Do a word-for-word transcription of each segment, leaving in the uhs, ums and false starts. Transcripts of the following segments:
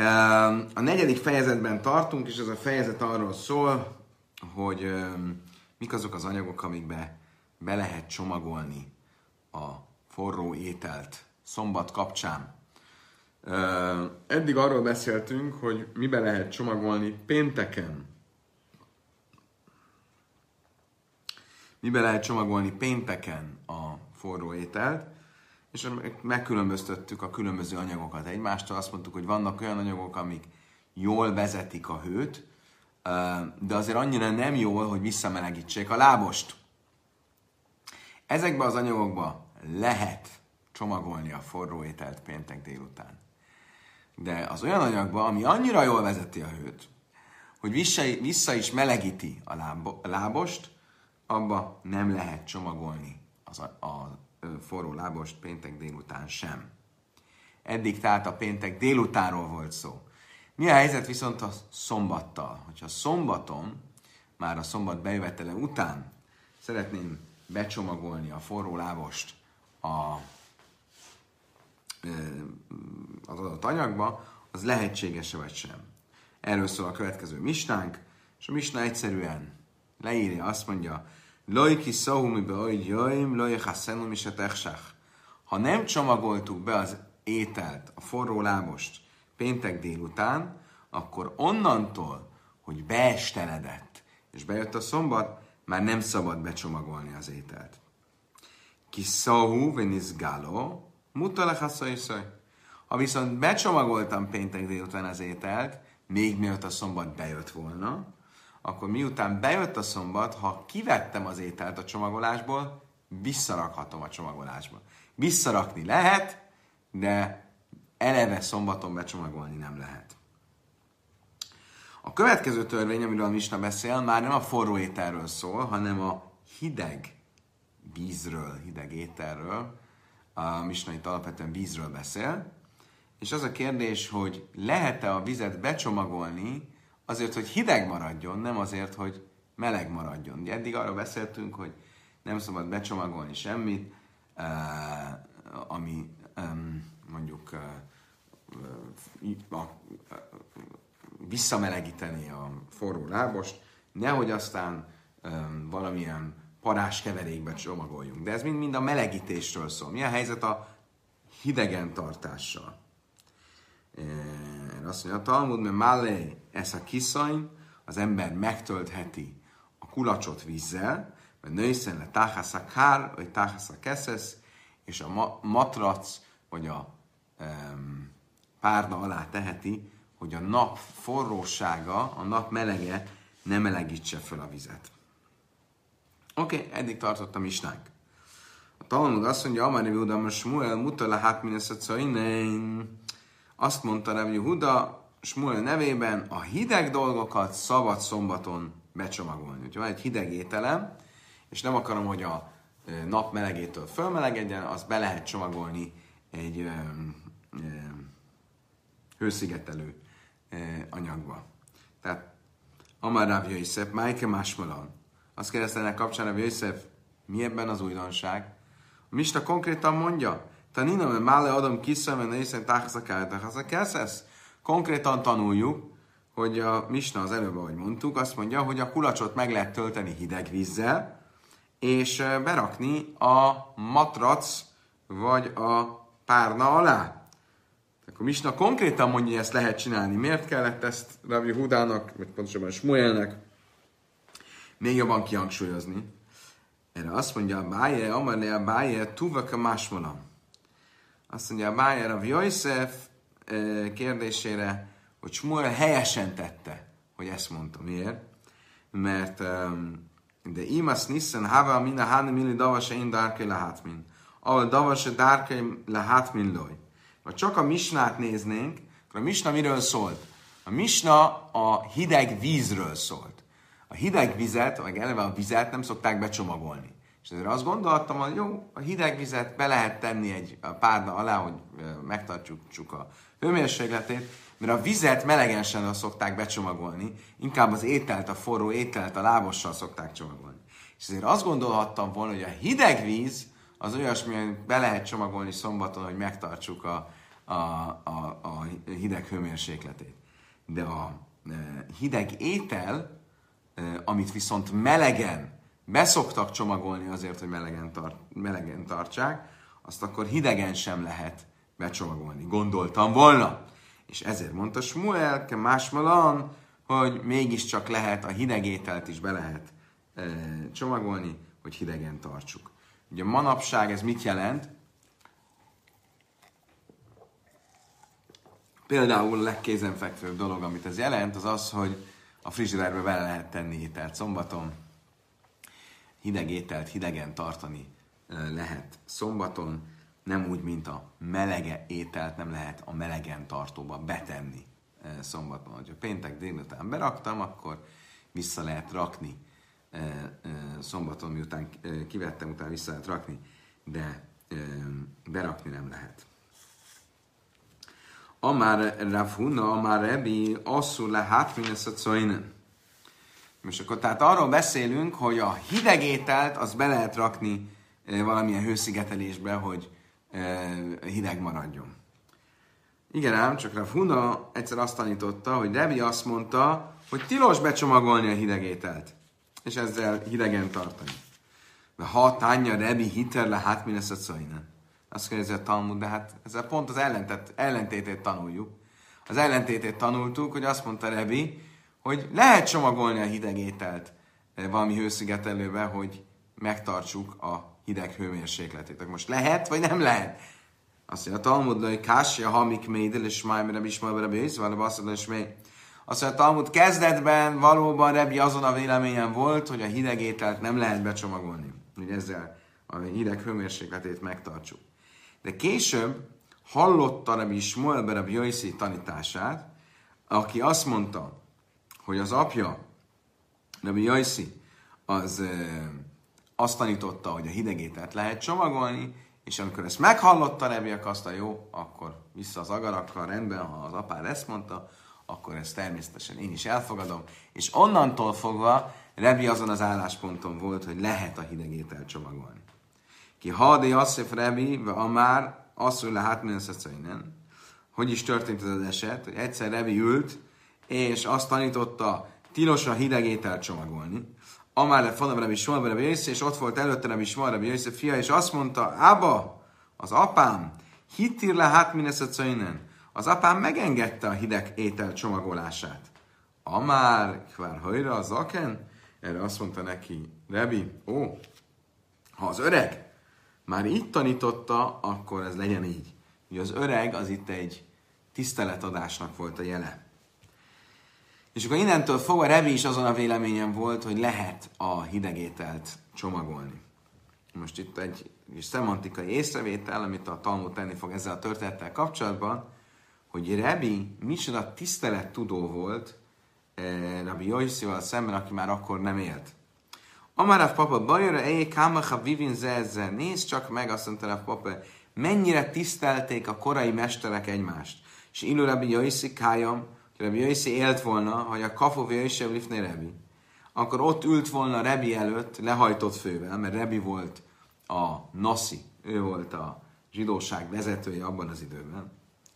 A negyedik fejezetben tartunk, és ez a fejezet arról szól, hogy mik azok az anyagok, amikbe be lehet csomagolni a forró ételt szombat kapcsán. Eddig arról beszéltünk, hogy mibe lehet csomagolni pénteken. Mibe lehet csomagolni pénteken a forró ételt, és megkülönböztettük a különböző anyagokat egymástól. Azt mondtuk, hogy vannak olyan anyagok, amik jól vezetik a hőt, de azért annyira nem jól, hogy visszamelegítsék a lábost. Ezekben az anyagokban lehet csomagolni a forró ételt péntek délután. De az olyan anyagban, ami annyira jól vezeti a hőt, hogy vissza, vissza is melegíti a, lábo, a lábost, abba nem lehet csomagolni az a, a forró lábost péntek délután sem. Eddig tehát a péntek délutánról volt szó. Mi a helyzet viszont a szombattal? Hogyha szombaton, már a szombat bejövetele után szeretném becsomagolni a forró lábost a, az adott anyagba, az lehetséges-e vagy sem. Erről szól a következő misnánk, és a misna egyszerűen leírja, azt mondja, Lojki szahumi be oly jöjjm, loj haszenum is a techsach. Ha nem csomagoltuk be az ételt, a forró lábost péntek délután, akkor onnantól, hogy beesteledett, és bejött a szombat, már nem szabad becsomagolni az ételt. Ki szahu veniz galo, mutalech hasszaiszaj. Ha viszont becsomagoltam péntek délután az ételt, még mielőtt a szombat bejött volna, akkor miután bejött a szombat, ha kivettem az ételt a csomagolásból, visszarakhatom a csomagolásba. Visszarakni lehet, de eleve szombaton becsomagolni nem lehet. A következő törvény, amiről a misna beszél, már nem a forró ételről szól, hanem a hideg vízről, hideg ételről. A misna itt alapvetően vízről beszél. És az a kérdés, hogy lehet-e a vizet becsomagolni azért, hogy hideg maradjon, nem azért, hogy meleg maradjon. Ugye eddig arra beszéltünk, hogy nem szabad becsomagolni semmit, ami mondjuk visszamelegíteni a forró lábost, nehogy aztán valamilyen paráskeverékbe csomagoljunk. De ez mind-mind a melegítésről szól. Mi a helyzet a hidegen tartással? Azt mondja, a Talmud, mert mellé ez a kiszony, az ember megtöltheti a kulacsot vízzel, mert nőszen le táhászak hár, vagy táhászak keszesz, és a ma- matrac, vagy a um, párna alá teheti, hogy a nap forrósága, a nap melege ne melegítse fel a vizet. Oké, okay, eddig tartott a misnánk. A Talmud azt mondja, Amar Rabbi Huda, Smuel mutala hát mineszatszainein. Azt mondta Rabbi Huda Smuel nevében, a hideg dolgokat szabad szombaton becsomagolni. Úgyhogy van egy hideg ételem, és nem akarom, hogy a nap melegétől fölmelegedjen, azt be lehet csomagolni egy ö, ö, hőszigetelő ö, anyagba. Tehát Amar Rabbi Yosef, Májke Másmalan. Azt kérdezte ennek kapcsán Rabbi Yosef, mi ebben az újdonság? A misna konkrétan mondja, Tanina, mert mále adom kiszem, mert nészen táhaszakál, táhaszakeszesz. Konkrétan tanuljuk, hogy a misna az előbb, ahogy mondtuk, azt mondja, hogy a kulacsot meg lehet tölteni hideg vízzel, és berakni a matrac vagy a párna alá. Akkor misna konkrétan mondja, hogy ezt lehet csinálni. Miért kellett ezt Rabbi Hudának, vagy pontosabban Smuelnek még jobban kihangsúlyozni? Erre azt mondja a Báje, Amarle a Báje, Tuvaka Másmolam. Azt mondja a Báje Rabbi Yosef kérdésére, hogy Smuel helyesen tette, hogy ezt mondta. Miért? Mert de imas nissen hava mina hane mili davase in dárkei lehátmin. Ahol davase dárkei lehátmin loj. Ha csak a misnát néznénk, akkor a misna miről szólt? A misna a hideg vízről szólt. A hideg vizet, vagy eleve a vizet nem szokták becsomagolni. És ezért azt gondoltam, hogy jó, a hideg vizet be lehet tenni egy párna alá, hogy megtartsuk a hőmérsékletét, mert a vizet melegensen szokták becsomagolni, inkább az ételt, a forró ételt a lábossal szokták csomagolni. És ezért azt gondolhattam volna, hogy a hideg víz az olyasmi, hogy be lehet csomagolni szombaton, hogy megtartsuk a, a, a, a hideg hőmérsékletét. De a e, hideg étel, e, amit viszont melegen beszoktak csomagolni azért, hogy melegen, tart, melegen tartsák, azt akkor hidegen sem lehet becsomagolni. Gondoltam volna. És ezért mondta Smuel, ke másmalan, hogy mégiscsak lehet, a hideg ételt is be lehet e, csomagolni, hogy hidegen tartsuk. Ugye manapság ez mit jelent? Például a legkézenfekvőbb dolog, amit ez jelent, az az, hogy a frigiderbe bele lehet tenni ételt szombaton, hideg ételt hidegen tartani lehet szombaton, nem úgy, mint a melege ételt nem lehet a melegen tartóba betenni szombaton. Ha péntek délután beraktam, akkor vissza lehet rakni szombaton, miután kivettem, utána vissza lehet rakni, de berakni nem lehet. Amár Rav Huna, amár Rebi, asszul le hátminesz a coinen. Most akkor tehát arról beszélünk, hogy a hideg ételt azt be lehet rakni valamilyen hőszigetelésbe, hogy hideg maradjon. Igen ám, csak Rav Huna egyszer azt tanította, hogy Rebi azt mondta, hogy tilos becsomagolni a hideg ételt, és ezzel hidegen tartani. De ha tánja Rebi hiter le hátminesz a coinen. Azt kérdezi a Talmud, de hát ezzel pont az ellentet, ellentétét tanuljuk. Az ellentétét tanultuk, hogy azt mondta Rebi, hogy lehet csomagolni a hideg ételt valami hőszigetelőbe, hogy megtartsuk a hideg hőmérsékletét. Most lehet, vagy nem lehet? Azt mondja a Talmud, hogy kásja hamik médel, és máj, Rebi is majd Rebi is, valami azt mondja, és mély. Azt mondja a Talmud, kezdetben valóban Rebi azon a véleményen volt, hogy a hideg ételt nem lehet becsomagolni. Hogy ezzel a hideg hőmérsékletét megtartsuk. De később hallotta Rabbi Shmuel Rabbi Yossi tanítását, aki azt mondta, hogy az apja, Rabbi Yossi, az e, azt tanította, hogy a hideg ételt lehet csomagolni, és amikor ezt meghallotta Rabbi, akkor azt mondta, jó, akkor vissza az agarakkal, rendben, ha az apád ezt mondta, akkor ezt természetesen én is elfogadom. És onnantól fogva Rabbi azon az állásponton volt, hogy lehet a hideg ételt csomagolni. Ki hadi asszef Rebi, ve amár asszul le hátmineszeceinen. Hogy is történt ez az eset, hogy egyszer Rebi ült, és azt tanította, tilos a hideg ételt csomagolni. Amár le fanav Rebi Shmuel Rebi Yossi, és ott volt előtte Rebi Shmuel Rebi Yossi fia, és azt mondta, Ába, az apám, hittir le hátmineszeceinen. Az apám megengedte a hideg étel csomagolását. Amár, kvár hajra az aken, erre azt mondta neki, Rebi, ó, ha az öreg már így tanította, akkor ez legyen így. Ugye az öreg az itt egy tiszteletadásnak volt a jele. És akkor innentől fogva Rebi is azon a véleményen volt, hogy lehet a hideg ételt csomagolni. Most itt egy kis szemantikai észrevétel, amit a Talmud tenni fog ezzel a történettel kapcsolatban, hogy Rebi micsoda tisztelettudó volt eh, Rabbi Yossival szemben, aki már akkor nem élt. Amárav papa bajra, ej, kámacha vivin zezze, nézd csak meg, azt mondta Rav papa, mennyire tisztelték a korai mesterek egymást. És illő Rabbi Yossi kájam, hogy Rabbi Yossi élt volna, hogy a kafov Yossi lifné Rebi. Akkor ott ült volna Rebi előtt, lehajtott fővel, mert Rebi volt a Nasi, ő volt a zsidóság vezetője abban az időben.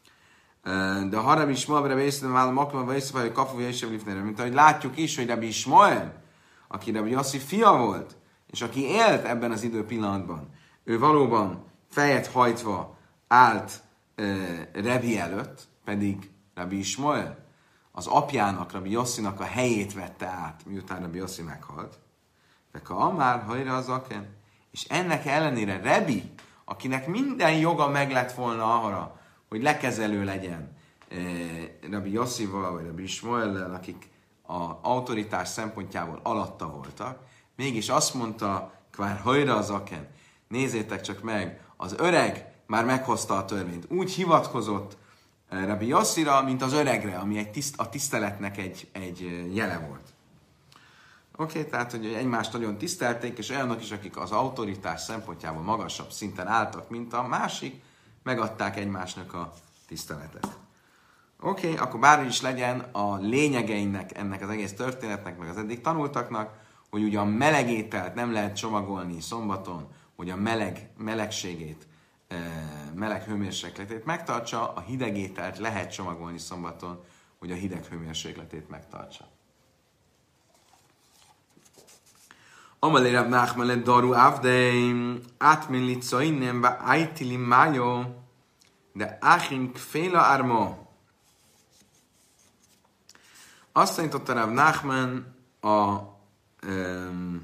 De ha Rabbi Shmuel Rabbi Yossi, nem áll makban, vagy Yossi, vagy a kafov Yossi lifné Rebi. Mint ahogy látjuk is, hogy Rabbi Shmuel, aki Rabbi Yossi fia volt, és aki élt ebben az időpillanatban, ő valóban fejet hajtva állt e, Rebi előtt, pedig Rabbi Shmuel az apjának, Rabbi Yossinak a helyét vette át, miután Rabbi Yossi meghalt. De ha már hajra az aken, és ennek ellenére Rebi, akinek minden joga meg lett volna arra, hogy lekezelő legyen e, Rabbi Yossival, vagy Rabbi Shmuellel, akik az autoritás szempontjából alatta voltak, mégis azt mondta, kvár hajra az aken, nézzétek csak meg, az öreg már meghozta a törvényt. Úgy hivatkozott Rabbi Yossira, mint az öregre, ami egy tiszt, a tiszteletnek egy, egy jele volt. Oké, okay, tehát, hogy egymást nagyon tisztelték, és olyanok is, akik az autoritás szempontjából magasabb szinten álltak, mint a másik, megadták egymásnak a tiszteletet. Oké, okay, akkor bárhogy is legyen, a lényegeinek ennek az egész történetnek, meg az eddig tanultaknak, hogy ugye a meleg ételt nem lehet csomagolni szombaton, hogy a meleg, melegségét meleg hőmérsékletét megtartsa, a hideg ételt lehet csomagolni szombaton, hogy a hideg hőmérsékletét megtartsa. Amalé Rav Nachman le daru avdeim, átmin litza innen, va ájtili májó, de áchim kféla árma. Azt tanította Rav Nachman a um,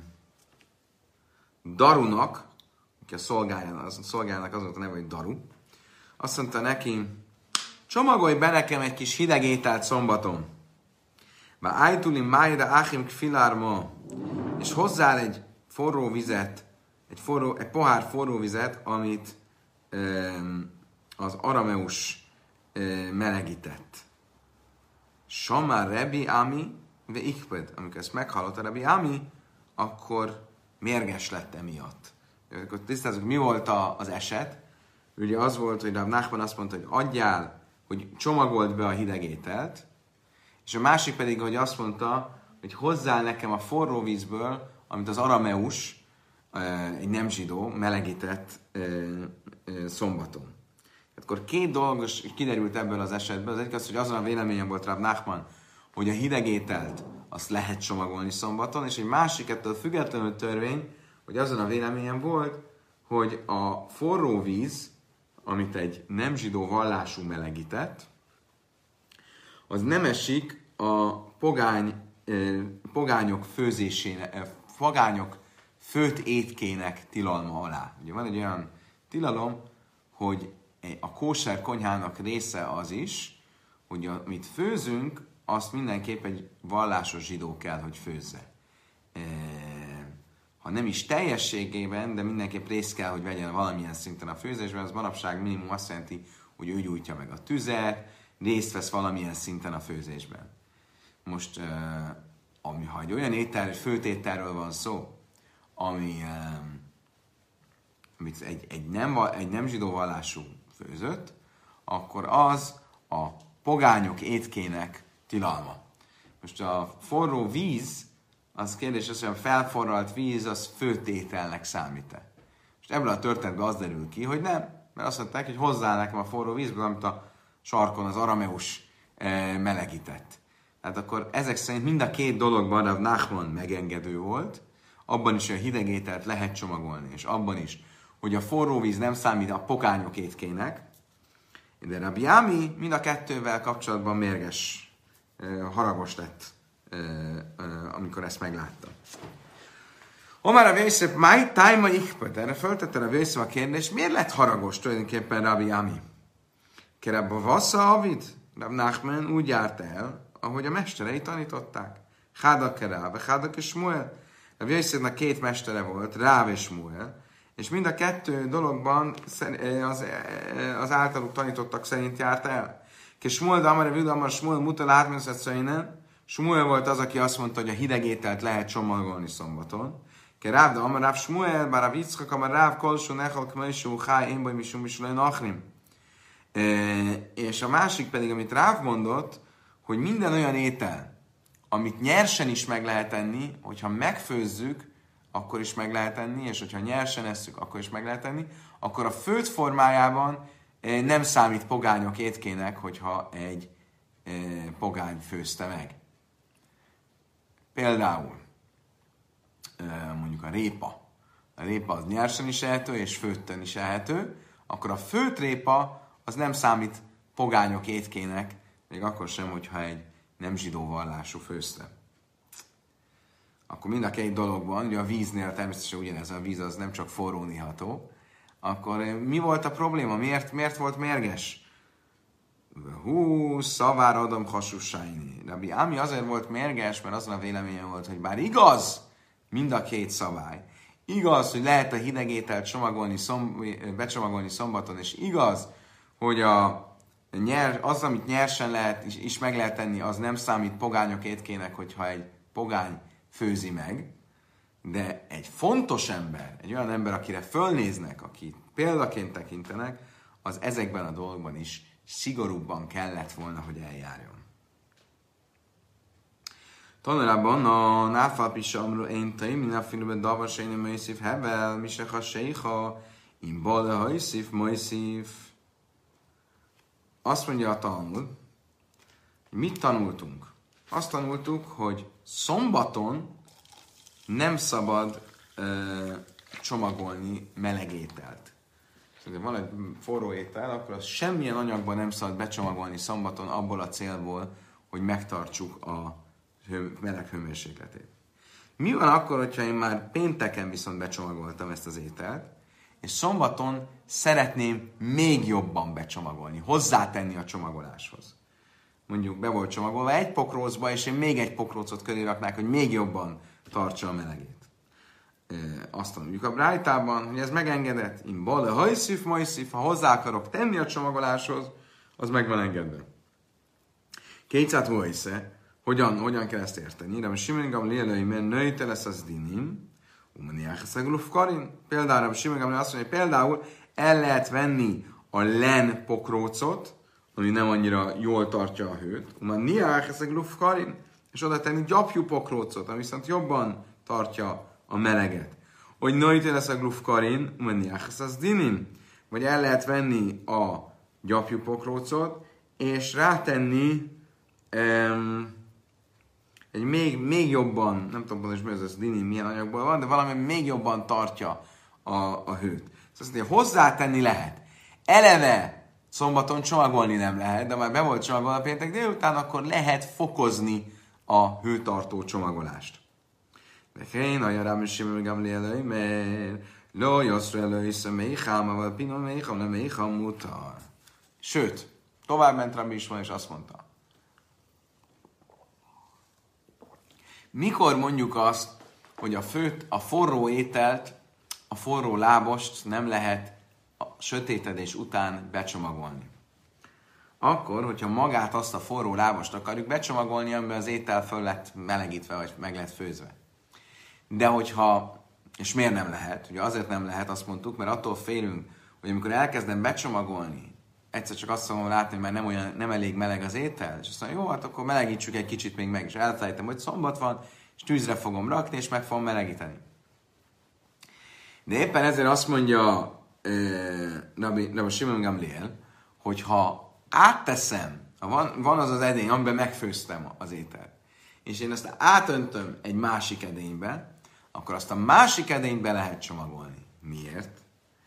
darunak, aki a szolgájának, az, a szolgájának az volt a neve, hogy daru, azt mondta neki, csomagolj be nekem egy kis hideg ételt szombaton. Va ájtuli májra áchim kfilárma, és hozzál egy forró vizet, egy, forró, egy pohár forró vizet, amit um, az arameus um, melegített. Samár Rebi Ami, ve ikped. Amikor ezt meghallotta Rebi Ami, akkor mérges lett emiatt. Akkor tisztázzuk, mi volt a, az eset. Ugye az volt, hogy Rav Nachman azt mondta, hogy adjál, hogy csomagold be a hideg ételt, és a másik pedig, hogy azt mondta, hogy hozzál nekem a forró vízből, amit az arameus, egy nem zsidó, melegített szombaton. Akkor két dolog kiderült ebből az esetből. Az egyik az, hogy azon a véleményen volt Rav Nachman, hogy a hideg ételt azt lehet csomagolni szombaton, és egy másik ettől függetlenül törvény, hogy azon a véleményen volt, hogy a forró víz, amit egy nem zsidó vallású melegített, az nem esik a pogány, pogányok főzésének, pogányok főtt étkének tilalma alá. Ugye van egy olyan tilalom, hogy a kóser konyhának része az is, hogy amit főzünk, azt mindenképp egy vallásos zsidó kell, hogy főzze. Ha nem is teljességében, de mindenképp részt kell, hogy vegyen valamilyen szinten a főzésben, az manapság minimum azt jelenti, hogy ő gyújtja meg a tüzet, részt vesz valamilyen szinten a főzésben. Most, ami, ha egy olyan étel, főtételről van szó, ami, amit egy, egy, nem, egy nem zsidó vallású főzött, akkor az a pogányok étkének tilalma. Most a forró víz, az kérdés az, hogy a felforralt víz, az főtételnek számít-e. Most ebből a történetben az derül ki, hogy nem, mert azt mondták, hogy hozzá nekem a forró vízből, amit a sarkon az arameus e, melegített. Tehát akkor ezek szerint mind a két dologban Rav Nachman megengedő volt, abban is, hogy a hideg ételt lehet csomagolni, és abban is, hogy a forró víz nem számít a pogányok étkének, de Rabbi Ami mind a kettővel kapcsolatban mérges, haragos lett, amikor ezt meglátta. Omar Rav Yosef, máj tájma ikpet? Erre föltette Rav Yosef a kérdést, miért lett haragos tulajdonképpen Rabbi Ami? Kerabba vassza Avid? Rav Nachman úgy járt el, ahogy a mesterei tanították. Hádak Ráv, Hádak és Smuel. Rav Yosefnek két mestere volt, Ráv és Smuel, és mind a kettő dologban az, az általuk tanítottak szerint járt el. Ke Smuel, de Amar Rav Amar Smuel mutal átmenszetszöinen. Smuel volt az, aki azt mondta, hogy a hideg ételt lehet csomagolni szombaton. Ke Ráv, de Amar Ráv Smuel, bár Rav Yitzchak, Amar Ráv, kolsó nechal kmesú, háj, én baj, misum, misulajn achrim. És a másik pedig, amit Ráv mondott, hogy minden olyan étel, amit nyersen is meg lehet enni, hogyha megfőzzük, akkor is meg lehet enni, és hogyha nyersen esszük, akkor is meg lehet enni, akkor a főtt formájában nem számít pogányok étkének, hogyha egy pogány főzte meg. Például mondjuk a répa. A répa az nyersen is ehető, és főtten is ehető, akkor a főtt répa az nem számít pogányok étkének, még akkor sem, hogyha egy nem zsidó vallású főzte. Akkor mind a két dologban, ugye a víznél természetesen ugyanez, a víz az nem csak forrón iható, akkor mi volt a probléma? Miért, miért volt mérges? Hú, szavár adom hasussájni. Rabbi Ami azért volt mérges, mert azon a véleményen volt, hogy bár igaz mind a két szabály, igaz, hogy lehet a hideg ételt csomagolni, szomb, becsomagolni szombaton, és igaz, hogy a nyer, az, amit nyersen lehet, is, is meg lehet tenni, az nem számít pogányok étkének, hogyha egy pogány főzi meg, de egy fontos ember, egy olyan ember, akire fölnéznek, aki példaként tekintenek, az ezekben a dolgokban is szigorúbban kellett volna, hogy eljárjon. Tanulában a náfalpisamról én taim, náfilőben davasejnő mőszív hevel, miseha sejha, Im bale hajszív, majszív. Azt mondja a Talmud, mit tanultunk? Azt tanultuk, hogy szombaton nem szabad ö, csomagolni meleg ételt. Szóval van egy forró étel, akkor az semmilyen anyagban nem szabad becsomagolni szombaton abból a célból, hogy megtartsuk a hő, meleg hőmérsékletét. Mi van akkor, hogyha én már pénteken viszont becsomagoltam ezt az ételt, és szombaton szeretném még jobban becsomagolni, hozzátenni a csomagoláshoz. Mondjuk be volt csomagolva egy pokrócba, és én még egy pokrócot köré raknák, hogy még jobban tartsa a melegét. E, azt mondjuk a Brájtában, hogy ez megengedett. Im bale hajszív, majszív, ha hozzá akarok tenni a csomagoláshoz, az meg van engedve. Kétszát hajsze, hogyan, hogyan kell ezt érteni? De most Simon lélői, mert nőjte lesz az dinim, például Simon azt mondja, hogy például el lehet venni a len pokrócot, ami nem annyira jól tartja a hőt, és oda tenni gyapjú pokrócot, ami viszont jobban tartja a meleget. Hogy nőjte lesz a glufkarin, vagy el lehet venni a gyapjú pokrócot, és rátenni um, egy még, még jobban, nem tudom pontosan, hogy ez dini milyen anyagból van, de valami még jobban tartja a, a hőt. Szóval azt mondja, hozzátenni lehet. Eleve szombaton csomagolni nem lehet, de már be volt csomagolva a péntek délután, akkor lehet fokozni a hőtartó csomagolást. De én a jarám is simul gamlielői, mert lo joszra elői személyhám, aval pinom mélyhám, nem mélyhám mutar. Sőt, tovább ment Rabbi Ismael, és azt mondta, mikor mondjuk azt, hogy a, főt, a forró ételt, a forró lábost nem lehet a sötétedés után becsomagolni? Akkor, hogyha magát azt a forró lábost akarjuk becsomagolni, amiben az étel föl lett melegítve, vagy meg lett főzve. De hogyha, és miért nem lehet? Ugye azért nem lehet, azt mondtuk, mert attól félünk, hogy amikor elkezdem becsomagolni, egyszer csak azt fogom látni, hogy már nem, olyan, nem elég meleg az étel, és azt mondom, jó, hát akkor melegítsük egy kicsit még meg, és elfelejtem, hogy szombat van, és tűzre fogom rakni, és meg fogom melegíteni. De éppen ezért azt mondja eh, Rabbi, Rabbi Simon Gamliel, hogy ha átteszem, ha van, van az az edény, amiben megfőztem az ételt, és én azt átöntöm egy másik edénybe, akkor azt a másik edénybe lehet csomagolni. Miért?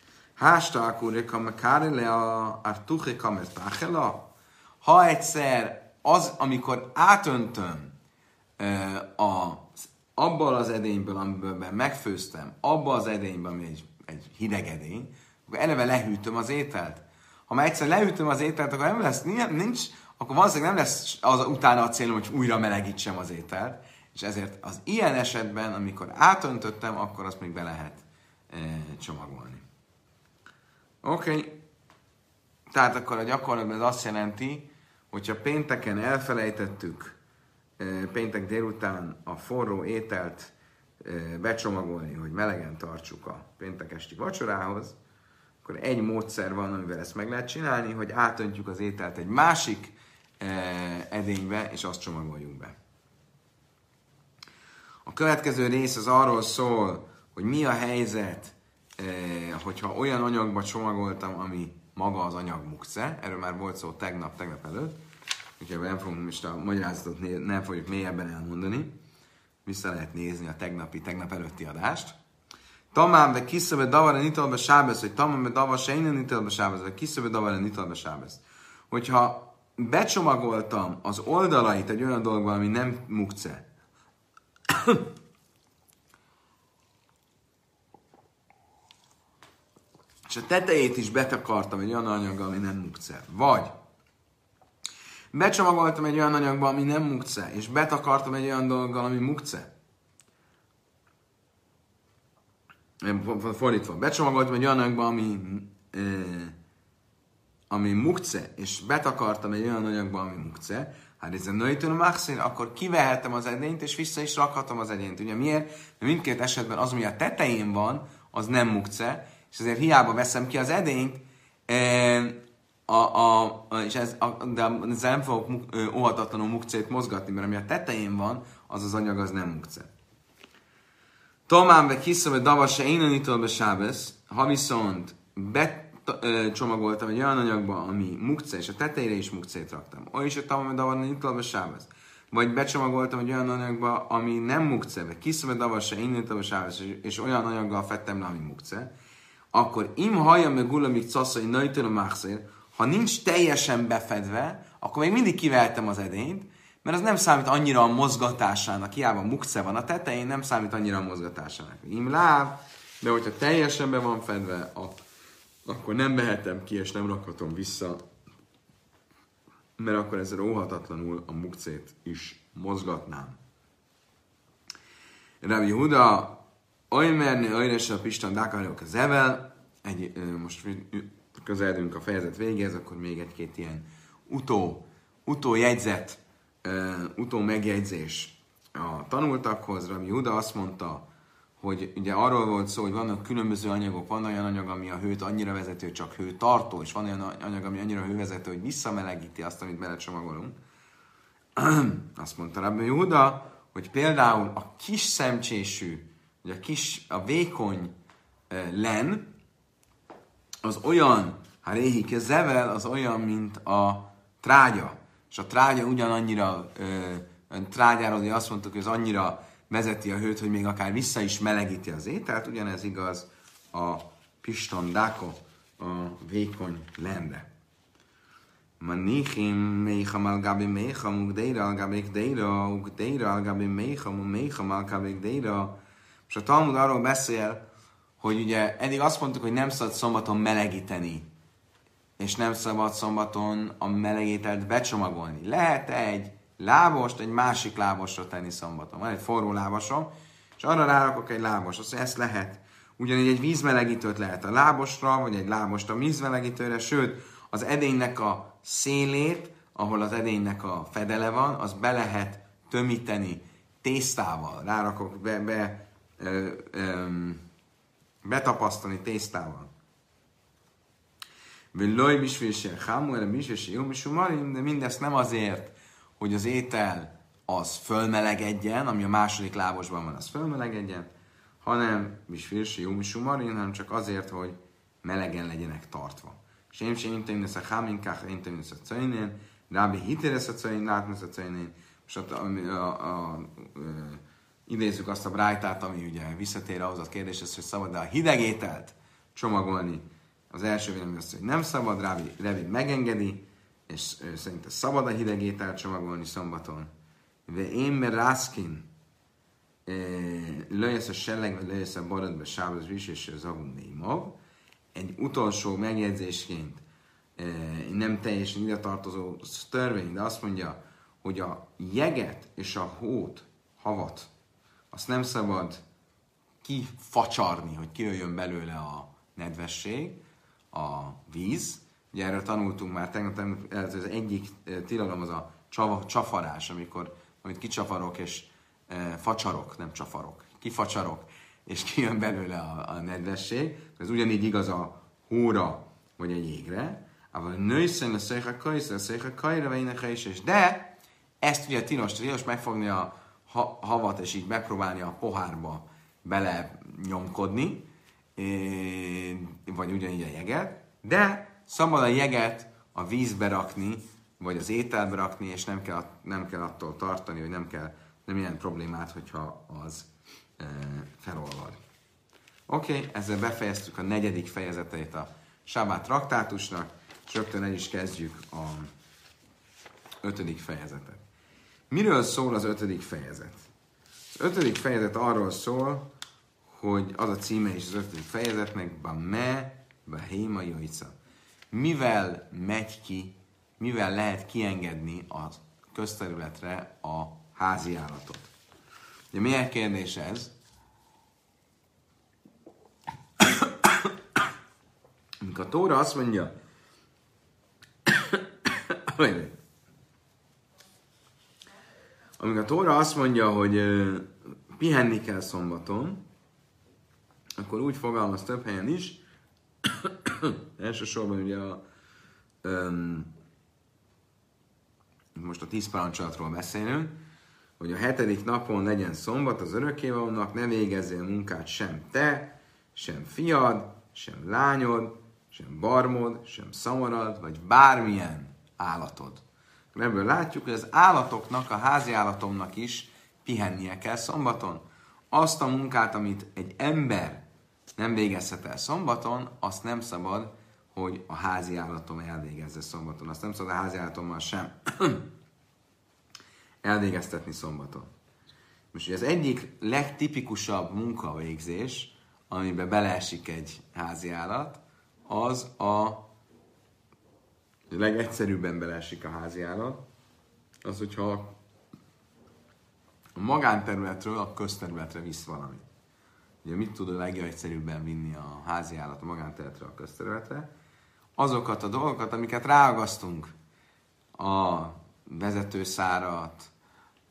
Ha egyszer az, amikor átöntöm a, abban az edényből, amiből megfőztem, abban az edényben, ami egy, egy hideg edény, akkor eleve lehűtöm az ételt. Ha már egyszer lehűtöm az ételt, akkor nem lesz, nincs, akkor valószínűleg nem lesz az utána a célom, hogy újra melegítsem az ételt, és ezért az ilyen esetben, amikor átöntöttem, akkor azt még be lehet e, csomagolni. Oké. Okay. Tehát akkor a gyakorlatban ez azt jelenti, hogyha pénteken elfelejtettük e, péntek délután a forró ételt e, becsomagolni, hogy melegen tartsuk a péntek esti vacsorához, akkor egy módszer van, amivel ezt meg lehet csinálni, hogy átöntjük az ételt egy másik edénybe, és azt csomagoljuk be. A következő rész az arról szól, hogy mi a helyzet, hogyha olyan anyagba csomagoltam, ami maga az anyag mukce. Erről már volt szó tegnap, tegnap előtt. Úgyhogy nem fogunk most a magyarázatot nem fogjuk mélyebben elmondani. Vissza lehet nézni a tegnapi, tegnap előtti adást. Tamám, de kiszöbe davara nitalba sábesz, hogy tamám, de davara se innen nitalba sábesz, vagy kiszöbe davara nitalba sábesz. Hogyha becsomagoltam az oldalait egy olyan dologban, ami nem mukce, és a tetejét is betakartam egy olyan anyaggal, ami nem mukce, vagy becsomagoltam egy olyan anyagba, ami nem mukce, és betakartam egy olyan dologgal, ami mukce. Fordítva, becsomagoltam egy olyan anyagba, ami, e, ami mukce, és betakartam egy olyan anyagba, ami mukce, hát ez a nőitől maxin, akkor kivehetem az edényt, és vissza is rakhatom az edényt. Ugye miért? Mert mindkét esetben az, ami a tetején van, az nem mukce, és ezért hiába veszem ki az edényt, e, a, a, a, és ez, a, de ezzel nem fogok muk, ö, óhatatlanul mukcét mozgatni, mert ami a tetején van, az az anyag, az nem mukce. Tomám, vagy hiszem, hogy dava se énenitől be sábesz, ha viszont becsomagoltam egy olyan anyagba, ami mukce, és a tetejére is mukcét raktam. Olyan is a tamam davar nitlalva sávez. Vagy becsomagoltam egy olyan anyagba, ami nem mukce, vagy kiszöve davar se, én nitlalva sávez, és olyan anyaggal fettem le, ami mukce, akkor im hallja meg gulamik caszai nöjtön a mákszér, ha nincs teljesen befedve, akkor még mindig kivehetem az edényt, mert az nem számít annyira a mozgatásának, hiába mukce van a tetején, nem számít annyira a mozgatásának. Im láb, de hogyha teljesen be van fedve, akkor nem vehetem ki, és nem rakhatom vissza, mert akkor ezzel óhatatlanul a mukcét is mozgatnám. Rabbi Huda, Olymerni, Olyres a Pistan, Dákarjok az Evel, egy, most közeledünk a fejezet végéhez, akkor még egy-két ilyen utó, utó jegyzet, utó megjegyzés a tanultakhoz. Rabbi Huda azt mondta, hogy ugye arról volt szó, hogy vannak különböző anyagok, van olyan anyag, ami a hőt annyira vezető, hogy csak hőtartó, és van olyan anyag, ami annyira hővezető, hogy visszamelegíti azt, amit belecsomagolunk. Azt mondta Rabbi Huda, hogy például a kis szemcsésű, ugye a kis, a vékony uh, len, az olyan, ha réhi kezevel, az olyan, mint a trágya. És a trágya ugyanannyira, uh, trágyáról ugye azt mondtuk, hogy az annyira vezeti a hőt, hogy még akár vissza is melegíti az ételt, ugyanez igaz a piston dáko, a vékony lenre. Manichim meicham al gabi meicham, ugdeira al gabi gdeira, ugdeira al gabi meicham, meicham al gabi gdeira. És a Talmud arról beszél, hogy ugye eddig azt mondtuk, hogy nem szabad szombaton melegíteni, és nem szabad szombaton a melegételt becsomagolni. Lehet egy lábost, egy másik lábosra tenni szombaton. Van egy forró lábosom, és arra rárakok egy lábos. Azt mondja, ezt lehet. Ugyanígy egy vízmelegítőt lehet a lábosra, vagy egy lábost a vízmelegítőre, sőt, az edénynek a szélét, ahol az edénynek a fedele van, az be lehet tömíteni tésztával. Rárakok be, be ö, ö, betapasztani tésztával. De mindezt nem azért, hogy az étel az fölmelegedjen, ami a második lábosban van, az fölmelegedjen, hanem bisfirsi jó misumarin, hanem csak azért, hogy melegen legyenek tartva. És én sem intény lesz a háminkák, intény lesz a cajnén, rábi hitér lesz a cajnén, látni lesz a cajnén, és a, a, a, a, idézzük azt a brájtát, ami ugye visszatér ahhoz a kérdéshez, hogy szabad-e a hideg ételt csomagolni. Az első vélemény az, hogy nem szabad, Rábi, Rábi megengedi, és szerintem szabad a hideg ételt csomagolni szombaton. De én mert rászkin lőjesz a selleg, vagy lőjesz a baradba sábaz vis, és zavun némav. Egy utolsó megjegyzésként nem teljesen ide tartozó törvény, de azt mondja, hogy a jeget és a hót, havat, azt nem szabad kifacsarni, hogy kijöjjön belőle a nedvesség, a víz. Ugye erről tanultunk már tegnap, az egyik tilalom az a csafarás, amikor amit kicsafarok és e, facsarok, nem csafarok, kifacsarok, és kijön belőle a, a nedvesség. Ez ugyanígy igaz a hóra, vagy a jégre. Ával nőszen a széjha kajsz, a széjha kajra vejnek is, de ezt ugye tilos, tilos megfogni a ha, havat, és így megpróbálni a pohárba bele nyomkodni, vagy ugyanígy a jeget, de szabad a jeget a vízbe rakni, vagy az ételbe rakni, és nem kell, nem kell attól tartani, vagy nem kell, nem ilyen problémát, hogyha az e, felolvad. Oké, okay, ezzel befejeztük a negyedik fejezeteit a Sábát traktátusnak, és rögtön el is kezdjük a ötödik fejezetet. Miről szól az ötödik fejezet? Az ötödik fejezet arról szól, hogy az a címe is az ötödik fejezetnek, ba me, ba héma jajca. Mivel megy ki, mivel lehet kiengedni a közterületre a házi állatot. Ugye milyen kérdés ez? Amikor a Tóra azt mondja, amikor a Tóra azt mondja, hogy uh, pihenni kell szombaton, akkor úgy fogalmaz több helyen is, elsősorban ugye a, um, most a tíz parancsolatról beszélünk, hogy a hetedik napon legyen szombat az örökkévalónak, ne végezzél munkát sem te, sem fiad, sem lányod, sem barmod, sem szamarad, vagy bármilyen állatod. Ebből látjuk, hogy az állatoknak, a házi állatomnak is pihennie kell szombaton. Azt a munkát, amit egy ember nem végezhet el szombaton, azt nem szabad, hogy a házi állatom elvégezze szombaton. Azt nem szabad a házi állatommal sem elvégeztetni szombaton. Most az egyik legtipikusabb munkavégzés, amiben beleesik egy házi állat, az a legegyszerűbben beleesik a házi állat, az, hogyha a magánterületről a közterületre visz valamit. Ugye mit tud a legegyszerűbben vinni a házi állat a magánterületről a közterületre? Azokat a dolgokat, amiket ráagasztunk, a vezetőszárat, a,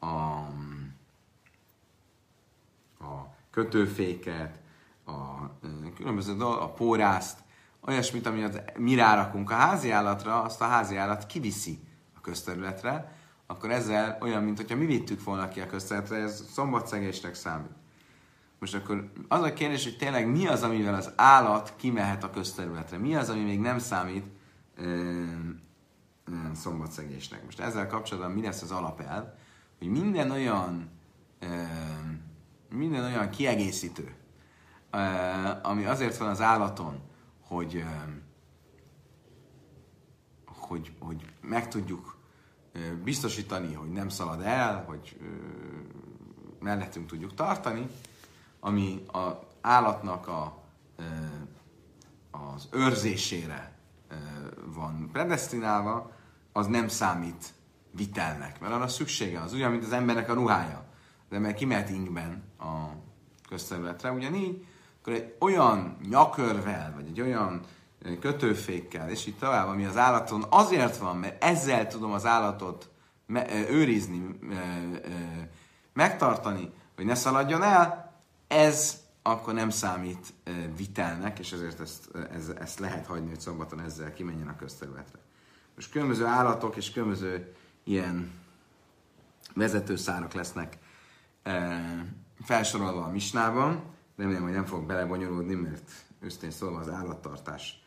a kötőféket, a különböző dolgokat, a pórázt, olyasmit, amit mi rárakunk a házi állatra, azt a házi állat kiviszi a közterületre, akkor ezzel olyan, mint hogyha mi vittük volna ki a közterületre, ez szombatszegésnek számít. Most akkor az a kérdés, hogy tényleg mi az, amivel az állat kimehet a közterületre? Mi az, ami még nem számít ö, ö, szombatszegésnek? Most ezzel kapcsolatban mi lesz az alapelv, hogy minden olyan, ö, minden olyan kiegészítő, ö, ami azért van az állaton, hogy, ö, hogy, hogy meg tudjuk ö, biztosítani, hogy nem szalad el, hogy ö, mellettünk tudjuk tartani, ami az állatnak a, az őrzésére van predesztinálva, az nem számít vitelnek, mert arra szüksége az, ugyan, mint az embernek a ruhája. Az ember kimehet ingben a közterületre, ugyanígy, akkor egy olyan nyakörvel, vagy egy olyan kötőfékkel, és így tovább, ami az állaton azért van, mert ezzel tudom az állatot őrizni, megtartani, hogy ne szaladjon el, ez akkor nem számít e, vitelnek, és ezért ezt, ez, ezt lehet hagyni, hogy szombaton ezzel kimenjen a közterületre. Most különböző állatok és különböző ilyen vezetőszárok lesznek e, felsorolva a misnában. Remélem, hogy nem fog belebonyolódni, mert őszintén szólva az állattartásról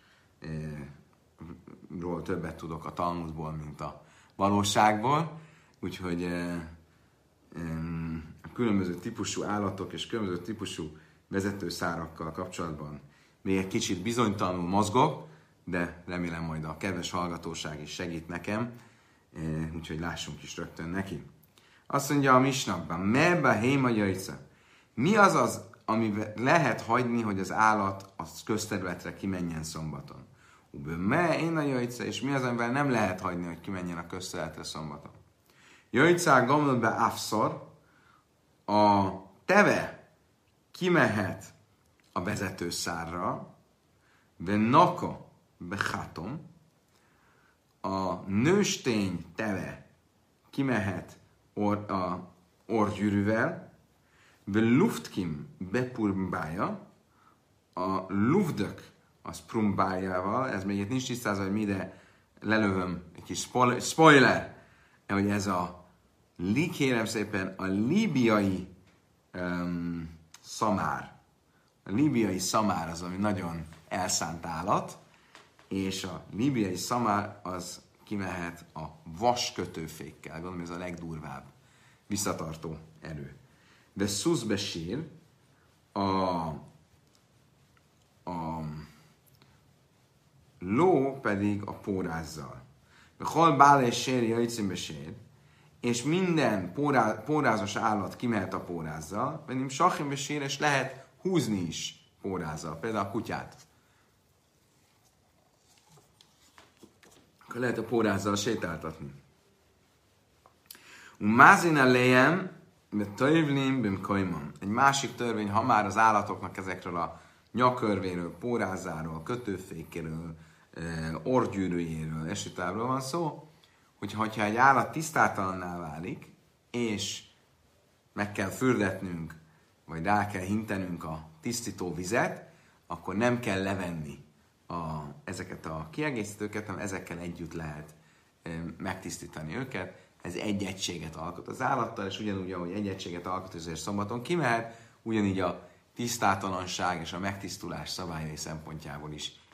e, többet tudok a Talmudból, mint a valóságból. Úgyhogy e, e, a különböző típusú állatok és különböző típusú vezetőszárakkal kapcsolatban még egy kicsit bizonytalanul mozgok, de remélem majd a kedves hallgatóság is segít nekem, úgyhogy lássunk is rögtön neki. Azt mondja a misnakban, mebbe hémajajca. Mi az az, amivel lehet hagyni, hogy az állat a közterületre kimenjen szombaton? Ubbe me én a jajca, és mi az, amivel nem lehet hagyni, hogy kimenjen a közterületre szombaton? Jajcák gomlod be afszor, a teve kimehet a vezetőszárra, ve naka bechatom, a nőstény teve kimehet or, a orgyűrűvel, ve luftkim beprumbálja, a luftdök az prumbáljával, ez még itt nincs tisztázva, hogy mi, de lelövöm egy kis spoiler, hogy ez a kérem szépen a líbiai um, szamár. A líbiai szamár az, ami nagyon elszánt állat, és a líbiai szamár az kimehet a vaskötőfékkel. Gondolom, ez a legdurvább visszatartó erő. De szuszbe sír a, a ló pedig a pórázzal. Hol bále és sér, jöjjtszínbe sér, és minden pórá, pórázos állat kimehet a pórázzal, pedig sachimbe sér, és lehet húzni is pórázzal, például a kutyát. Akkor lehet a pórázzal sétáltatni. Mázina lejem, mert tövlim bim kajmam. Egy másik törvény, ha már az állatoknak ezekről a nyakörvéről, pórázáról, kötőfékéről, orgyűrűjéről, esőtávról van szó, hogy ha egy állat tisztátalanná válik, és meg kell fürdetnünk, vagy rá kell hintenünk a tisztító vizet, akkor nem kell levenni a, ezeket a kiegészítőket, hanem ezekkel együtt lehet e, megtisztítani őket. Ez egy egységet alkot az állattal, és ugyanúgy, ahogy egy egységet alkot, ezért szombaton kimehet, ugyanígy a tisztátalanság és a megtisztulás szabályai szempontjából is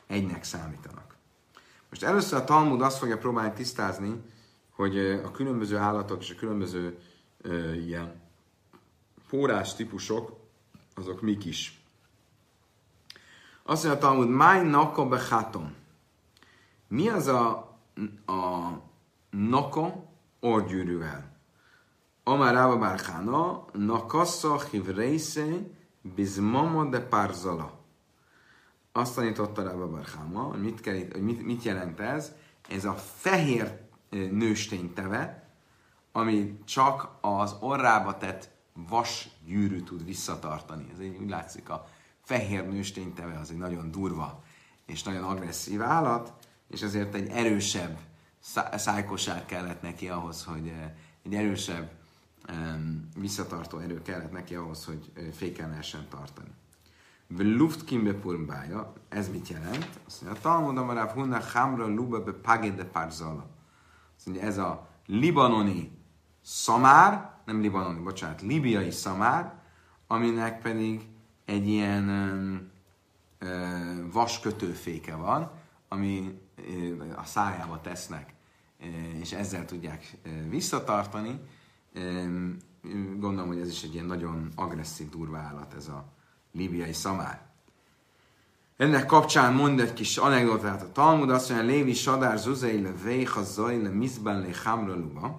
egynek számítanak. Most először a Talmud azt fogja próbálni tisztázni, hogy a különböző állatok és a különböző uh, ilyen pórás típusok, azok mik is. Azt mondja a Talmud, máj naka bechatom. Mi az a, a naka orgyűrűvel? Amár Rába Bárhána, nakassa hivreisze bizmama de párzala. Azt tanította Rába Bárhána, hogy mit, kell, hogy mit, mit jelent ez? Ez a fehér nőstényteve, ami csak az orrába tett vasgyűrű tud visszatartani. Ez így úgy látszik, a fehér nőstényteve az egy nagyon durva és nagyon agresszív állat, és ezért egy erősebb szájkosár kellett neki ahhoz, hogy egy erősebb um, visszatartó erő kellett neki ahhoz, hogy féken lehessen tartani. Luft kimbe purbája, ez mit jelent? Azt mondja, a Talmud amaráv hunna hamra luba be pagede párzala. Azt mondja, ez a libanoni szamár, nem libanoni, bocsánat, libiai szamár, aminek pedig egy ilyen um, uh, vaskötőféke van, ami uh, a szájába tesznek, uh, és ezzel tudják uh, visszatartani. Um, gondolom, hogy ez is egy ilyen nagyon agresszív, durva állat, ez a libiai szamár. Ennek kapcsán mond egy kis anekdotát a Talmud, azt mondja, Lévi Sadár Zuzeile Véha Zajle Mizben Le Hamra Luba.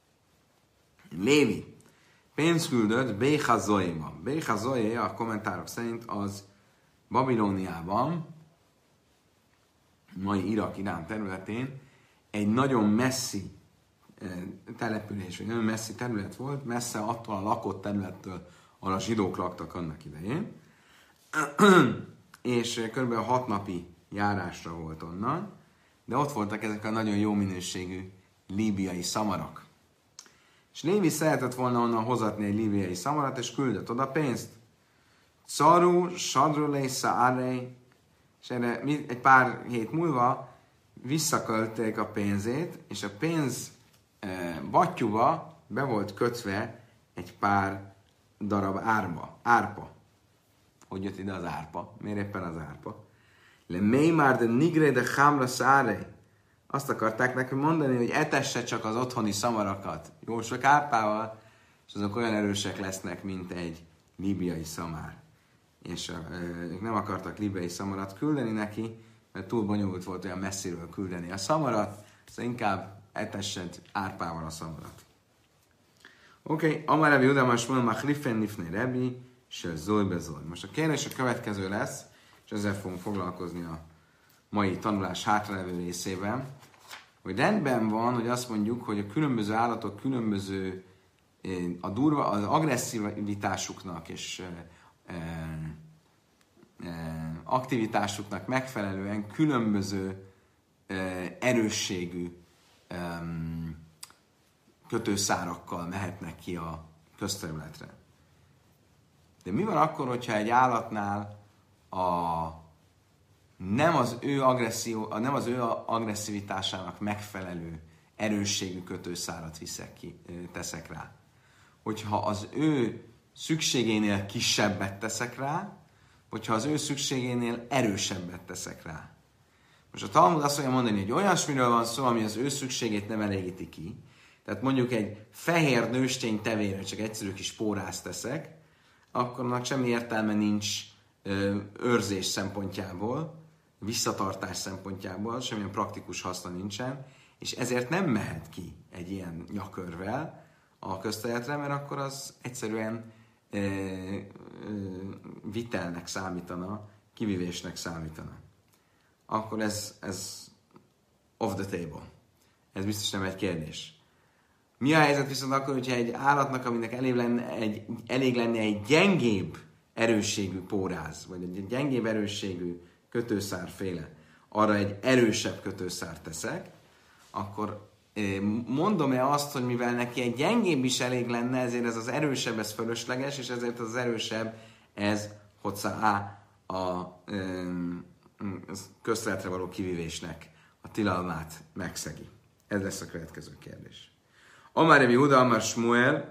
Lévi pénzt küldött Béha Zoéba. Béha Zoé a kommentárok szerint az Babilóniában, mai Irak Irán területén egy nagyon messzi település, vagy nagyon messzi terület volt, messze attól a lakott területtől, ahol a zsidók laktak annak idején, és kb. hat napi járásra volt onnan, de ott voltak ezek a nagyon jó minőségű líbiai szamarak. És Lévi szeretett volna onnan hozatni egy líbiai szamarat, és küldött oda pénzt. Caru, sadrulei, szárei, és erre egy pár hét múlva visszakölték a pénzét, és a pénz e, battyúba be volt kötve egy pár darab árba, árpa. Hogy jött ide az árpa? Miért éppen az árpa? Le mély már de nigre de hamra szárei. Azt akarták neki mondani, hogy etesse csak az otthoni szamarakat jó sok árpával, és azok olyan erősek lesznek, mint egy líbiai szamár. És ők nem akartak líbiai szamarat küldeni neki, mert túl bonyolult volt olyan messziről küldeni a szamarat, szóval inkább etessed árpával a szamarat. Oké, okay. Amarevi udamas mondom, a hlifen nifne rebi, se zolbe zol. Most a kérdés a következő lesz, és ezzel fogunk foglalkozni a mai tanulás hátralevő részében, hogy rendben van, hogy azt mondjuk, hogy a különböző állatok különböző a durva, az agresszivitásuknak és e, e, aktivitásuknak megfelelően különböző e, erősségű e, kötőszárakkal mehetnek ki a közterületre. De mi van akkor, hogyha egy állatnál a nem az ő agresszió, nem az ő agresszivitásának megfelelő erősségű kötőszárat viszek ki, teszek rá. Hogyha az ő szükségénél kisebbet teszek rá, hogyha az ő szükségénél erősebbet teszek rá. Most a Talmud azt fogja mondani, hogy olyasmiről van szó, ami az ő szükségét nem elégíti ki. Tehát mondjuk egy fehér nőstény tevére csak egyszerű kis pórázt teszek, akkor annak semmi értelme nincs ö, őrzés szempontjából, visszatartás szempontjából, semmilyen praktikus haszna nincsen, és ezért nem mehet ki egy ilyen nyakörvel a közterületre, mert akkor az egyszerűen ö, ö, vitelnek számítana, kivívésnek számítana. Akkor ez, ez off the table. Ez biztos nem egy kérdés. Mi a helyzet viszont akkor, hogyha egy állatnak, aminek elég lenne egy, elég lenne egy gyengébb erősségű póráz, vagy egy gyengébb erősségű kötőszárféle, arra egy erősebb kötőszárt teszek, akkor mondom-e azt, hogy mivel neki egy gyengébb is elég lenne, ezért ez az erősebb, ez fölösleges, és ezért az erősebb, ez hozzá a, a közterületre való kivívésnek a tilalmát megszegi. Ez lesz a következő kérdés. Amár Rebi Huda, Amár Shmuel,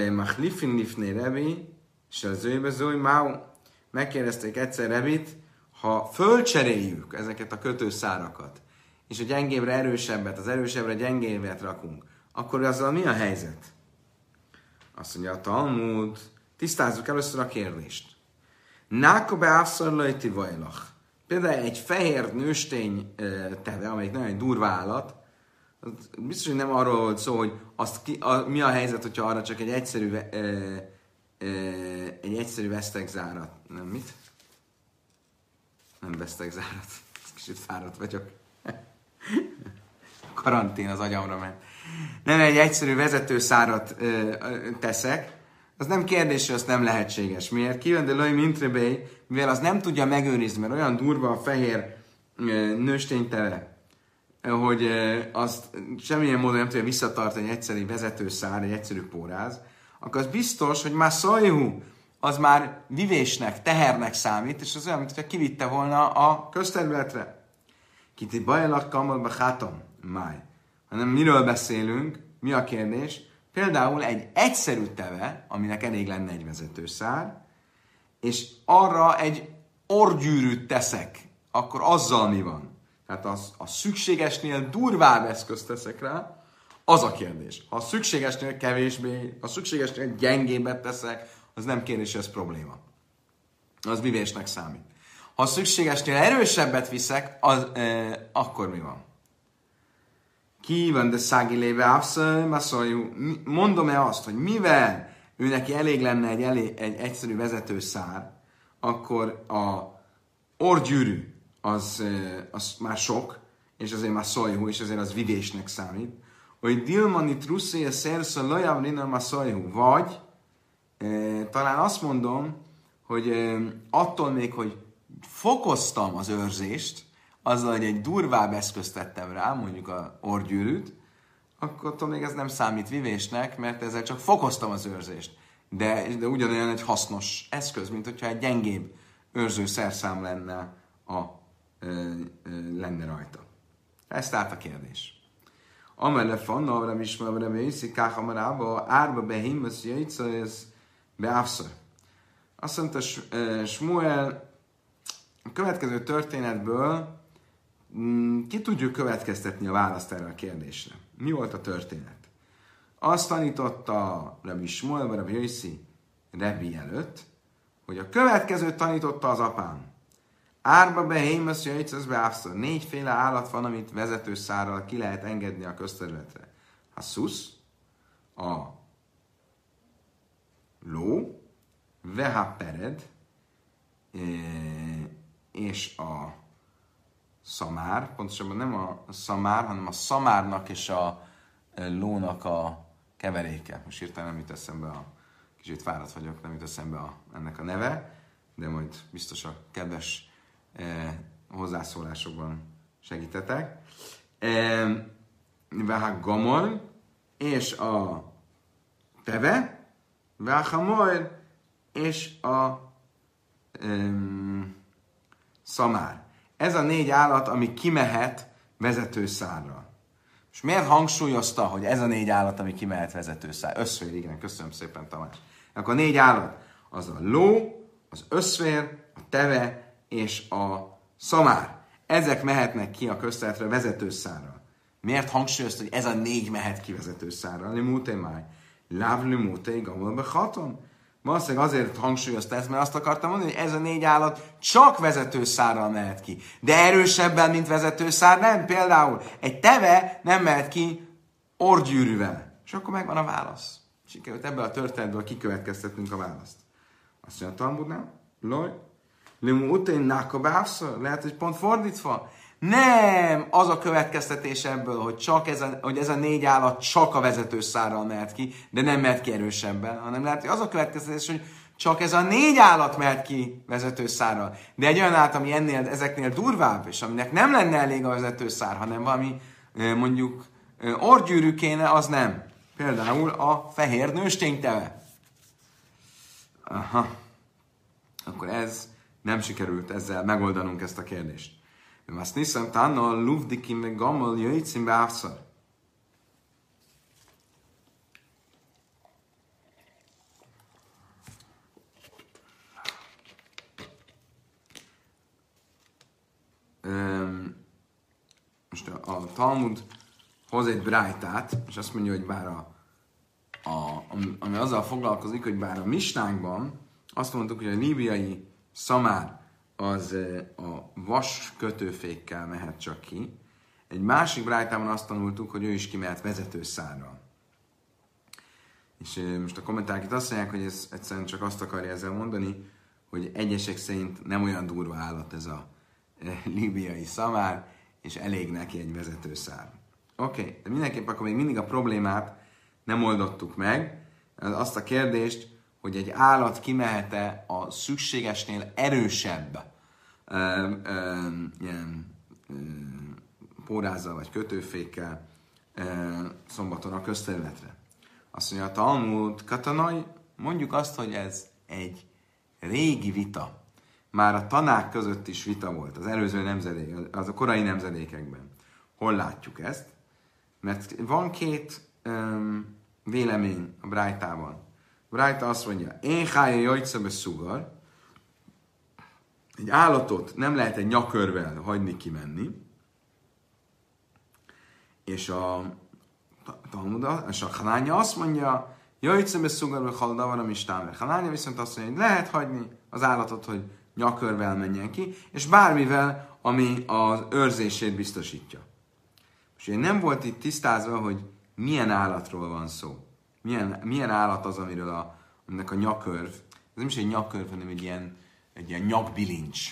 Machlifin Lifnei Rebi, se zőbe zőj, Máu. Megkérdezték egyszer Rebit, ha fölcseréljük ezeket a kötőszárakat, és a gyengébbre erősebbet, az erősebbre gyengébbet rakunk, akkor azzal mi a helyzet? Azt mondja a Talmud, tisztázzuk először a kérdést. Nákobe áfszarlajti vajlach. Például egy fehér nőstény teve, amelyik nagyon durva állat, biztos, hogy nem arról volt szó, hogy azt ki, a, mi a helyzet, hogyha arra csak egy egyszerű, e, e, egy egyszerű vesztegzárat. Nem mit? Nem vesztegzárat. Kicsit fáradt vagyok. Karantén az agyamra ment. Nem egy egyszerű vezetőszárat ö, teszek, az nem kérdés, hogy az nem lehetséges. Miért? Kijön de loj mintrebé, mivel az nem tudja megőrizni, mert olyan durva a fehér ö, nőstényteve, hogy ö, azt semmilyen módon nem tudja visszatartani egy egyszerű vezetőszár, egy egyszerű póráz, akkor az biztos, hogy már szajhú, az már vivésnek, tehernek számít, és az olyan, mintha kivitte volna a közterületre. Kiti bajlak kamalba hátam, máj. Hanem miről beszélünk, mi a kérdés? Például egy egyszerű teve, aminek elég lenne egy vezetőszár, és arra egy orgyűrűt teszek, akkor azzal mi van? Tehát az, a szükségesnél durvább eszközt teszek rá, az a kérdés. Ha a szükségesnél kevésbé, a szükségesnél gyengébbet teszek, az nem kérdés, ez probléma. Az vivésnek számít. Ha a szükségesnél erősebbet viszek, az, e, akkor mi van? Ki van de szági léve abszoljú? Mondom-e azt, hogy mivel ő neki elég lenne egy, elég, egy egyszerű vezetőszár, akkor a orgyűrű az, az már sok, és azért már szajhú, és azért az vivésnek számít. Hogy Dilmani trusszéje szerször lajav linom a szajhú. Vagy e, talán azt mondom, hogy e, attól még, hogy fokoztam az őrzést, azzal, hogy egy durvább eszközt tettem rá, mondjuk a orgyűrűt, akkor attól még ez nem számít vivésnek, mert ezzel csak fokoztam az őrzést. De, de ugyanolyan egy hasznos eszköz, mint hogyha egy gyengébb őrző szerszám lenne, a, ö, ö, lenne rajta. Ez tehát a kérdés. Amelle fanna, avra is ma avra beiszi, káhamarába, árba behimmasz, jöjtsz, ez beáfszor. Azt mondta Smuel, a következő történetből ki tudjuk következtetni a választ erre a kérdésre. Mi volt a történet? Azt tanította Rabbi Smuel, vagy Rabbi Yossi Rebbi előtt, hogy a következőt tanította az apám. Árba behémasz, jöjtsz, beáfszor. Négyféle állat van, amit vezetőszárral ki lehet engedni a közterületre. A szusz, a ló, veha pered, és a szamár, pontosabban nem a szamár, hanem a szamárnak és a lónak a keveréke. Most hirtelen nem jut eszembe, a, kicsit fáradt vagyok, nem jut eszembe a, ennek a neve, de majd biztos a kedves eh, hozzászólásokban segítetek. Váha gamol, és a teve, váha mojl, és a um, szamár. Ez a négy állat, ami kimehet vezetőszárra. És miért hangsúlyozta, hogy ez a négy állat, ami kimehet vezetőszár? Összvér, igen, köszönöm szépen, Tamás. Akkor a négy állat, az a ló, az összvér, a teve és a szamár. Ezek mehetnek ki a közterületre vezetőszárra. Miért hangsúlyozta, hogy ez a négy mehet ki vezetőszárra? Limúté máj. Láv limúté gamolba haton. Valószínűleg azért hangsúlyozta ezt, mert azt akartam mondani, hogy ez a négy állat csak vezetőszárral mehet ki. De erősebben, mint vezetőszár nem. Például egy teve nem mehet ki orgyűrűvel. És akkor megvan a válasz. Sikerült ebből a történetből kikövetkeztetnünk a választ. Azt mondja a Talmudnál, loj, limu utén nákabávszor, lehet, hogy pont fordítva. Nem, az a következtetés ebből, hogy, csak ez a, hogy ez a négy állat csak a vezetőszárral mehet ki, de nem mehet ki erősebben, hanem lehet, hogy az a következtetés, hogy csak ez a négy állat mehet ki vezetőszárral. De egy olyan állat, ami ennél, ezeknél durvább, és aminek nem lenne elég a vezetőszár, hanem valami mondjuk orgyűrű kéne, az nem. Például a fehér nőstényteve. Aha. Akkor ez nem sikerült ezzel megoldanunk ezt a kérdést. Azt hiszem, tanna luvdikim meg gammel jöjtszim beáfszor. um, most a, a Talmud hoz egy brájtát, és azt mondja, hogy bár a, a ami, ami azzal foglalkozik, hogy bár a misnánkban azt mondtuk, hogy a líbiai szamár az a vas kötőfékkel mehet csak ki. Egy másik brájtában azt tanultuk, hogy ő is kimehet vezetőszárral. És most a kommentárok itt azt mondják, hogy ez egyszerűen csak azt akarja ezzel mondani, hogy egyesek szerint nem olyan durva állat ez a líbiai szamár, és elég neki egy vezetőszár. Oké, okay, de mindenképp akkor még mindig a problémát nem oldottuk meg. Azt a kérdést, hogy egy állat kimehet-e a szükségesnél erősebb ö, ö, ilyen ö, pórázzal vagy kötőfékkel ö, szombaton a közterületre. Azt mondja a Talmud katanai, mondjuk azt, hogy ez egy régi vita. Már a tanák között is vita volt, az előző nemzedék, az a korai nemzedékekben. Hol látjuk ezt? Mert van két um, vélemény a Brájtában. A Brájta azt mondja, én hája jajtszebe szugar, egy állatot nem lehet egy nyakörvel hagyni kimenni, és a Talmuda, és a Hanánya azt mondja, jajtszebe szugar, vagy haldavar, is támer. Hanánya viszont azt mondja, hogy lehet hagyni az állatot, hogy nyakörvel menjen ki, és bármivel, ami az őrzését biztosítja. És ugye nem volt itt tisztázva, hogy milyen állatról van szó. Milyen, milyen állat az, amiről a, aminek a nyakörv, ez nem is egy nyakörv, hanem egy ilyen, egy ilyen nyakbilincs.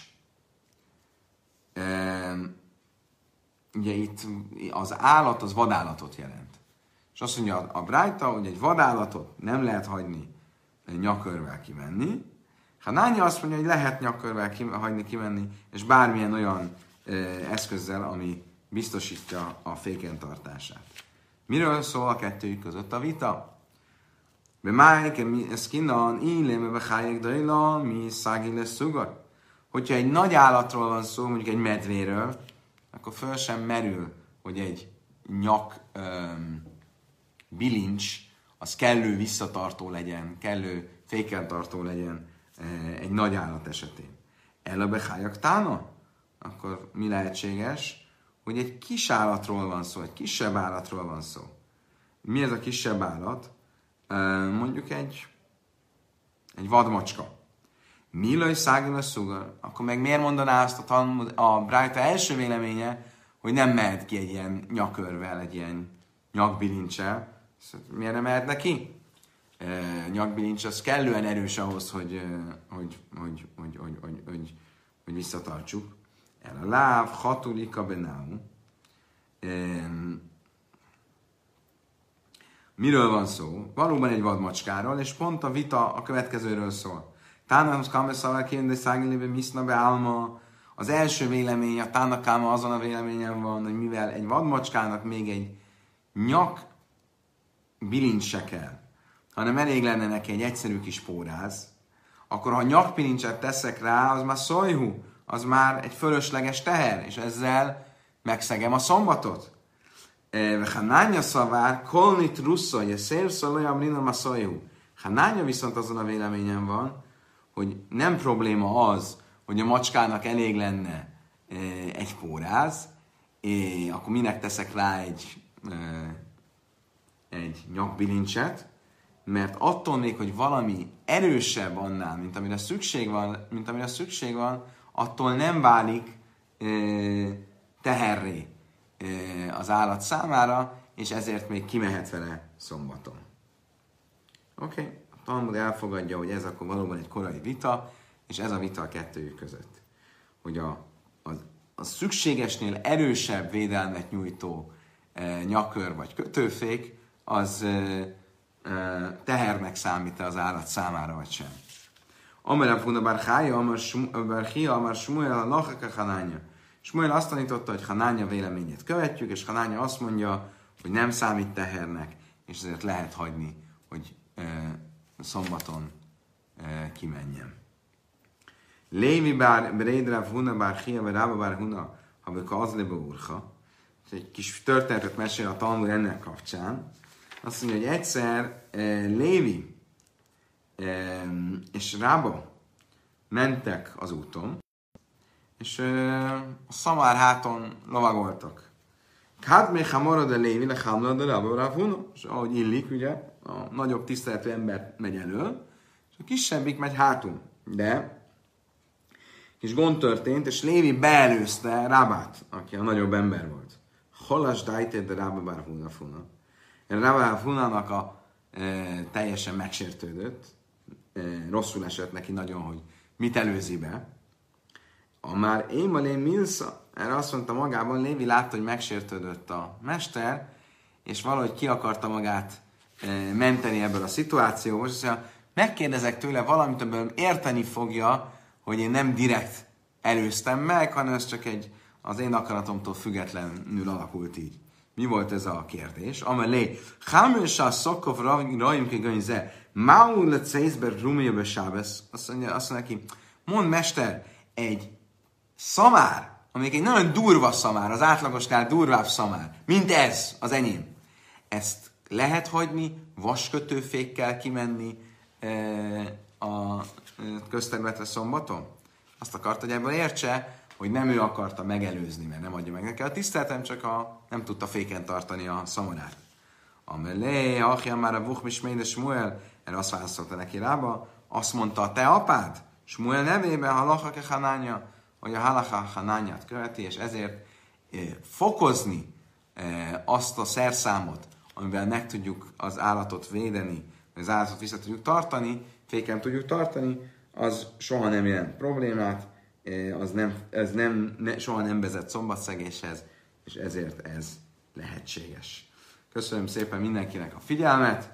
E, ugye itt az állat az vadállatot jelent. És azt mondja a, a Brájta, hogy egy vadállatot nem lehet hagyni nyakörvel kimenni. Hanánya azt mondja, hogy lehet nyakörvel ki, hagyni kimenni, és bármilyen olyan e, eszközzel, ami biztosítja a féken tartását. Miről szól a kettőjük között a vita? Be májke mi eszkinan, íléme behájék dajla, mi szági lesz szugar. Hogyha egy nagy állatról van szó, mondjuk egy medvéről, akkor föl sem merül, hogy egy nyak öm, bilincs, az kellő visszatartó legyen, kellő fékentartó legyen e, egy nagy állat esetén. El a behájak tána? Akkor mi lehetséges? Hogy egy kis állatról van szó, egy kisebb állatról van szó. Mi ez a kisebb állat? Mondjuk egy, egy vadmacska. Milaj szágil szugar. Akkor meg miért mondaná azt a, Talmud, a Brájta első véleménye, hogy nem mehet ki egy ilyen nyakörvel, egy ilyen nyakbilincsel. Miért nem mehet neki? Nyakbilincs az kellően erős ahhoz, hogy, hogy, hogy, hogy, hogy, hogy, hogy, hogy visszatartsuk. El a láv, hatulika benau. Miről van szó? Valóban egy vadmacskáról, és pont a vita a következőről szól. Tánahhoz kameszavar kérni, de szágilébe miszna be álma. Az első vélemény, a Tánakáma azon a véleményen van, hogy mivel egy vadmacskának még egy nyak bilincs se kell, hanem elég lenne neki egy egyszerű kis póráz, akkor ha nyakbilincset teszek rá, az már szojhú, az már egy fölösleges teher, és ezzel megszegem a szombatot. Hanánya szavár, kolnit russza, je szélszolajam rinam a szojhú. Hanánya viszont azon a véleményen van, hogy nem probléma az, hogy a macskának elég lenne egy póráz, akkor minek teszek rá egy, egy nyakbilincset, mert attól még, hogy valami erősebb annál, mint amire szükség van, mint amire szükség van, attól nem válik e, teherré e, az állat számára, és ezért még kimehet vele szombaton. Oké, okay. A Talmud elfogadja, hogy ez akkor valóban egy korai vita, és ez a vita a kettőjük között. Hogy a, a, a szükségesnél erősebb védelmet nyújtó e, nyakör vagy kötőfék, az e, tehernek számít az állat számára, vagy sem. Amarabb Huna bar Chája, Amar Chia, Amar Smuel, a Lachaka Hanánya. Smuel azt tanította, hogy Hanánya véleményét követjük, és Hanánya azt mondja, hogy nem számít tehernek, és ezért lehet hagyni, hogy e, szombaton e, kimenjen. Lévi bár Brédrav Huna bar Chia, vagy Rába bar Huna, ha beka az lebe urcha. Egy kis történetet mesél a Talmud ennek kapcsán. Azt mondja, hogy egyszer e, Lévi e, és Rába mentek az úton, és ö, a szamár háton lovagoltak. Hát még ha marad a lévi, le hamrad a rabba, és ahogy illik, ugye, a nagyobb tiszteletű ember megy elől, és a kisebbik megy hátul. De kis gond történt, és Lévi beelőzte Rábát, aki a nagyobb ember volt. Halas dájtét, de Rába bár húna funa. Rába Funának a e, teljesen megsértődött, e, rosszul esett neki nagyon, hogy mit előzi be. A már én malé milsza, erre azt mondta magában, Lévi látta, hogy megsértődött a mester, és valahogy ki akarta magát e, menteni ebből a szituációból, és azt mondja, megkérdezek tőle valamit, amiből érteni fogja, hogy én nem direkt előztem meg, hanem ez csak egy, az én akaratomtól függetlenül alakult így. Mi volt ez a kérdés? Amelé, Hámősá Szokov Rajim Kiganyze, Mául le Cészber Rumia Besábesz, azt mondja, azt mondja neki, mondd mester, egy szamár, amelyik egy nagyon durva szamár, az átlagosnál durvább szamár, mint ez, az enyém. Ezt lehet hagyni, vaskötőfékkel kimenni e, a közterületre szombaton? Azt akart, hogy ebből értse, hogy nem ő akarta megelőzni, mert nem adja meg neki a tiszteletem, csak a, nem tudta féken tartani a szamarát. Amelé, achja már a vuch mismény, de Smuel, erre azt válaszolta neki Rába, azt mondta, a te apád, Smuel nevében halacha hanánya, hogy a halacha hanányát követi, és ezért e, fokozni e, azt a szerszámot, amivel meg tudjuk az állatot védeni, az állatot vissza tudjuk tartani, féken tudjuk tartani, az soha nem jelent problémát, az nem, ez nem, ne, soha nem vezet szombatszegéshez, és ezért ez lehetséges. Köszönöm szépen mindenkinek a figyelmet,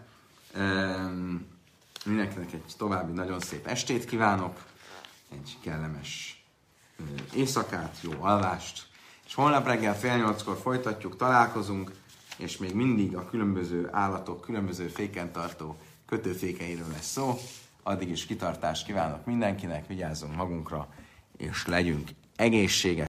mindenkinek egy további nagyon szép estét kívánok, egy kellemes éjszakát, jó alvást, és holnap reggel fél nyolckor folytatjuk, találkozunk, és még mindig a különböző állatok, különböző féken tartó kötőfékeiről lesz szó. Addig is kitartást kívánok mindenkinek, vigyázzunk magunkra, és legyünk egészségesek.